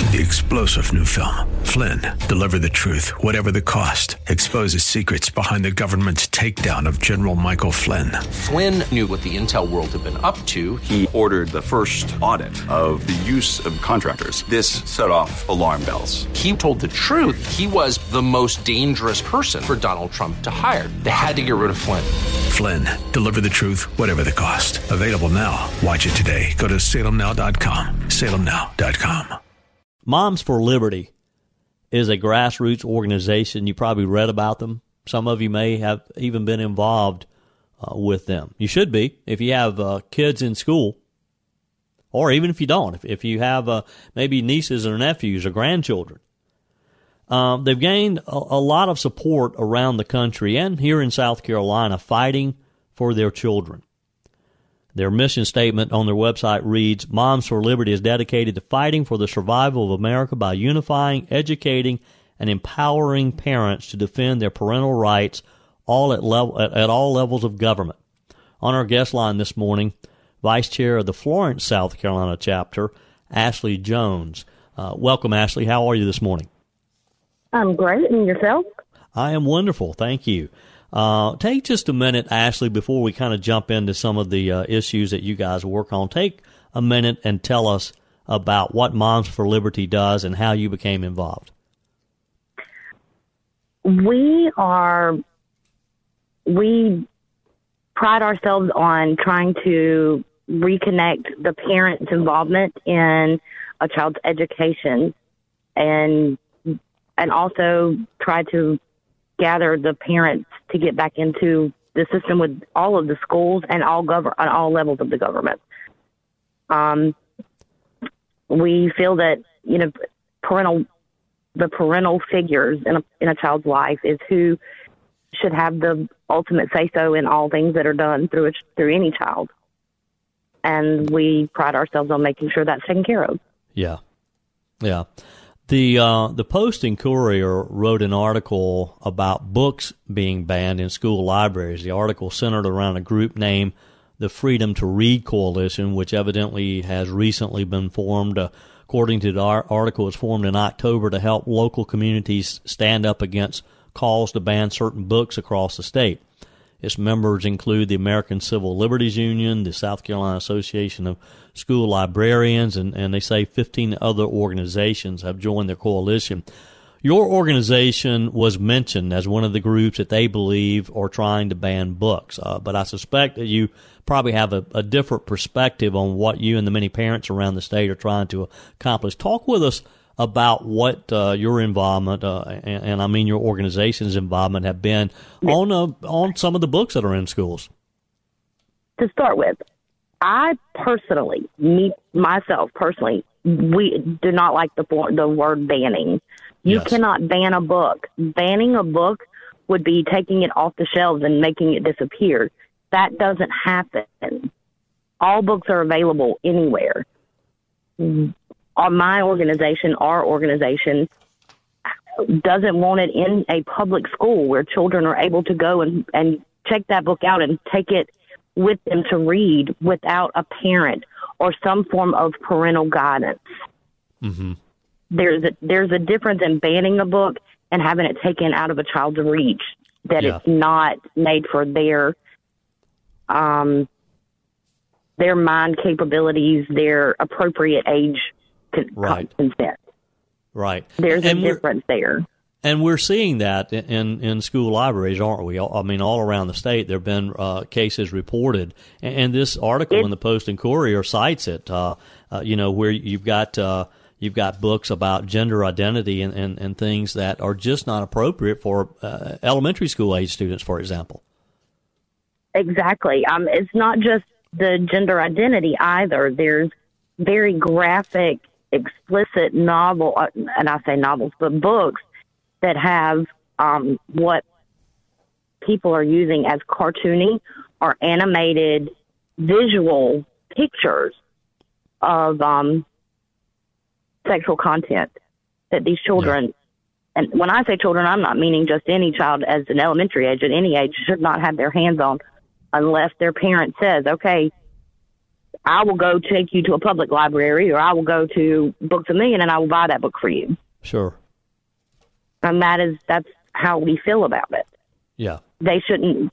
The explosive new film, Flynn, deliver the truth, whatever the cost, exposes secrets behind the government's takedown of General Michael Flynn. Flynn knew what the intel world had been up to. He ordered the first audit of the use of contractors. This set off alarm bells. He told the truth. He was the most dangerous person for Donald Trump to hire. They had to get rid of Flynn. Flynn, deliver the truth, whatever the cost. Available now. Watch it today. Go to salemnow.com. salemnow.com. Moms for Liberty is a grassroots organization. You probably read about them. Some of you may have even been involved with them. You should be if you have kids in school, or even if you don't. If you have maybe nieces or nephews or grandchildren. They've gained a lot of support around the country and here in South Carolina fighting for their children. Their mission statement on their website reads, Moms for Liberty is dedicated to fighting for the survival of America by unifying, educating, and empowering parents to defend their parental rights all at all levels of government. On our guest line this morning, Vice Chair of the Florence, South Carolina chapter, Ashley Jones. Welcome, Ashley. How are you this morning? I'm great. And yourself? I am wonderful. Thank you. Take just a minute, Ashley, before we kind of jump into some of the issues that you guys work on. Take a minute and tell us about what Moms for Liberty does and how you became involved. We pride ourselves on trying to reconnect the parents' involvement in a child's education and also try to gather the parents to get back into the system with all of the schools and all levels of the government. We feel that, the parental figures in a child's life is who should have the ultimate say-so in all things that are done through any child. And we pride ourselves on making sure that's taken care of. Yeah. Yeah. The Post and Courier wrote an article about books being banned in school libraries. The article centered around a group named the Freedom to Read Coalition, which evidently has recently been formed. According to the article, it was formed in October to help local communities stand up against calls to ban certain books across the state. Its members include the American Civil Liberties Union, the South Carolina Association of School Librarians, and they say 15 other organizations have joined their coalition. Your organization was mentioned as one of the groups that they believe are trying to ban books, but I suspect that you probably have a different perspective on what you and the many parents around the state are trying to accomplish. Talk with us about what your involvement, and I mean your organization's involvement, have been on some of the books that are in schools. To start with, I personally, myself personally, we do not like the word banning. You cannot ban a book. Banning a book would be taking it off the shelves and making it disappear. That doesn't happen. All books are available anywhere. My organization, our organization, doesn't want it in a public school where children are able to go and check that book out and take it with them to read without a parent or some form of parental guidance. Mm-hmm. There's a difference in banning a book and having it taken out of a child's reach, that it's not made for their mind capabilities, their appropriate age consent. Right. There's a difference there. And we're seeing that in school libraries, aren't we? I mean, all around the state, there have been cases reported. And this article in the Post and Courier cites it, where you've got books about gender identity and things that are just not appropriate for elementary school age students, for example. Exactly. It's not just the gender identity either. There's very graphic, explicit novel, and I say novels, but books that have what people are using as cartoony or animated visual pictures of sexual content that these children, and when I say children, I'm not meaning just any child as an elementary age, at any age, should not have their hands on unless their parent says, okay, I will go take you to a public library, or I will go to Books A Million and I will buy that book for you. Sure. And that's how we feel about it. Yeah. We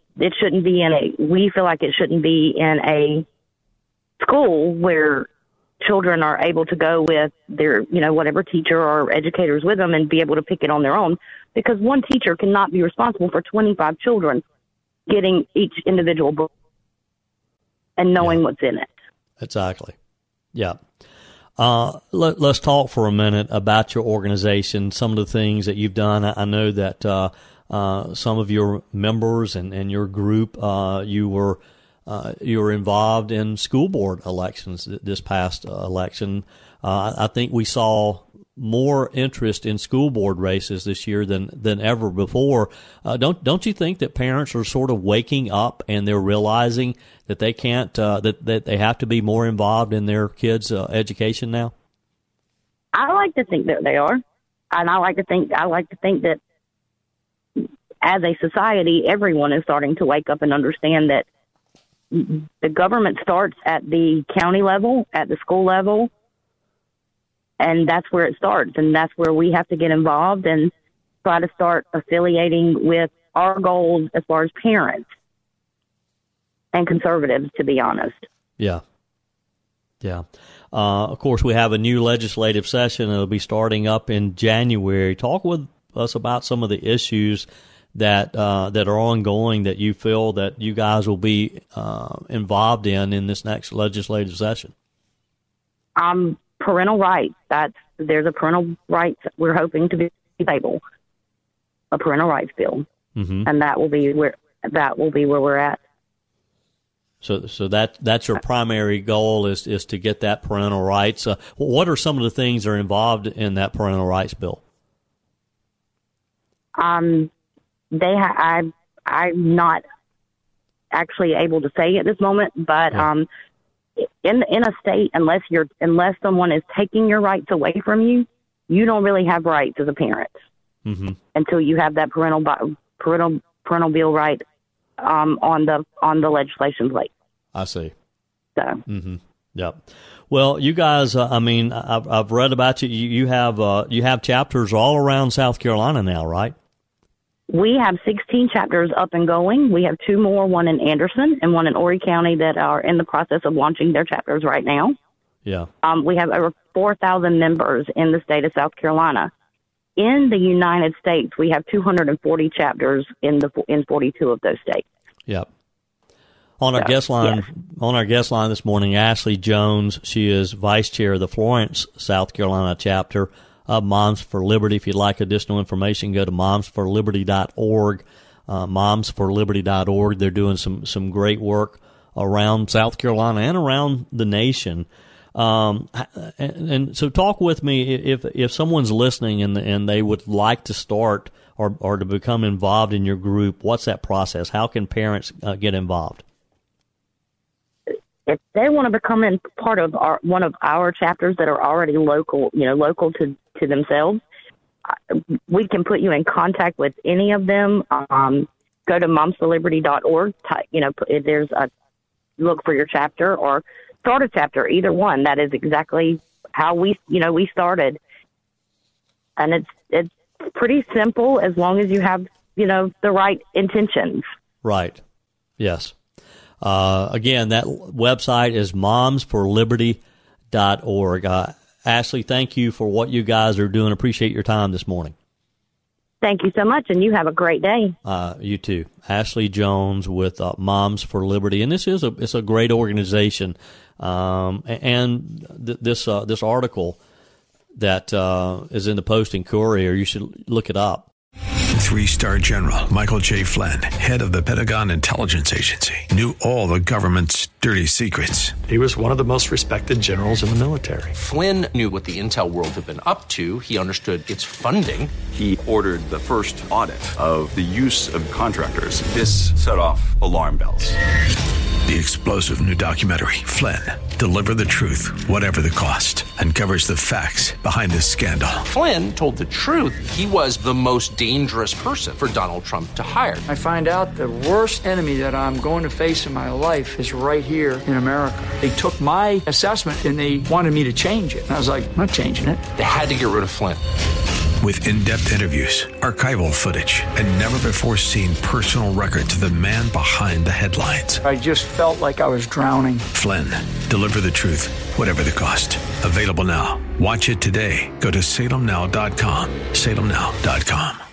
feel like it shouldn't be in a school where children are able to go with their, whatever teacher or educators with them and be able to pick it on their own, because one teacher cannot be responsible for 25 children getting each individual book and knowing what's in it. Exactly. Yeah. Let's talk for a minute about your organization, some of the things that you've done. I know that some of your members and your group, you were involved in school board elections this past election. I think we saw more interest in school board races this year than ever before. Don't you think that parents are sort of waking up and they're realizing that they can't that they have to be more involved in their kids' education now? I like to think that they are, and I like to think that as a society, everyone is starting to wake up and understand that the government starts at the county level, at the school level, and that's where it starts, and that's where we have to get involved and try to start affiliating with our goals as far as parents and conservatives, to be honest. Yeah. Yeah. Of course, we have a new legislative session. It'll be starting up in January. Talk with us about some of the issues that are ongoing that you feel that you guys will be involved in this next legislative session. Parental rights. There's a parental rights we're hoping to be able, a parental rights bill, and that will be where we're at. So that's your primary goal is to get that parental rights. What are some of the things that are involved in that parental rights bill? I'm not actually able to say at this moment, but in a state, unless someone is taking your rights away from you, you don't really have rights as a parent until you have that parental bill right on the legislation plate. I see. So. Yep. Well, you guys, I've read about you. You have chapters all around South Carolina now, right? We have 16 chapters up and going. We have 2 more, one in Anderson and one in Horry County, that are in the process of launching their chapters right now. Yeah. We have over 4,000 members in the state of South Carolina. In the United States, we have 240 chapters in 42 of those states. Yep. On our guest line this morning, Ashley Jones. She is vice chair of the Florence, South Carolina chapter of Moms for Liberty. If you'd like additional information, go to momsforliberty.org. Momsforliberty.org. They're doing some great work around South Carolina and around the nation. And so talk with me if someone's listening and they would like to start or to become involved in your group. What's that process? How can parents get involved? If they want to become part of one of our chapters that are already local to themselves, we can put you in contact with any of them. Go to momsforliberty.org. There's a look for your chapter or start a chapter, either one. That is exactly how we started. And it's pretty simple as long as you have, the right intentions. Right. Yes. Again, that website is momsforliberty.org. Ashley, thank you for what you guys are doing. Appreciate your time this morning. Thank you so much, and you have a great day. You too. Ashley Jones with Moms for Liberty, and it's a great organization. This article that is in the Post and Courier, you should look it up. 3-star General Michael J. Flynn, head of the Pentagon Intelligence Agency, knew all the government's dirty secrets. He was one of the most respected generals in the military. Flynn knew what the intel world had been up to. He understood its funding. He ordered the first audit of the use of contractors. This set off alarm bells. The explosive new documentary, Flynn, Deliver the Truth, Whatever the Cost, uncovers the facts behind this scandal. Flynn told the truth. He was the most dangerous person for Donald Trump to hire. I find out the worst enemy that I'm going to face in my life is right here in America. They took my assessment and they wanted me to change it. And I was like, I'm not changing it. They had to get rid of Flynn. With in-depth interviews, archival footage, and never-before-seen personal records of the man behind the headlines. I just felt like I was drowning. Flynn, Deliver the Truth, Whatever the Cost. Available now. Watch it today. Go to salemnow.com. salemnow.com.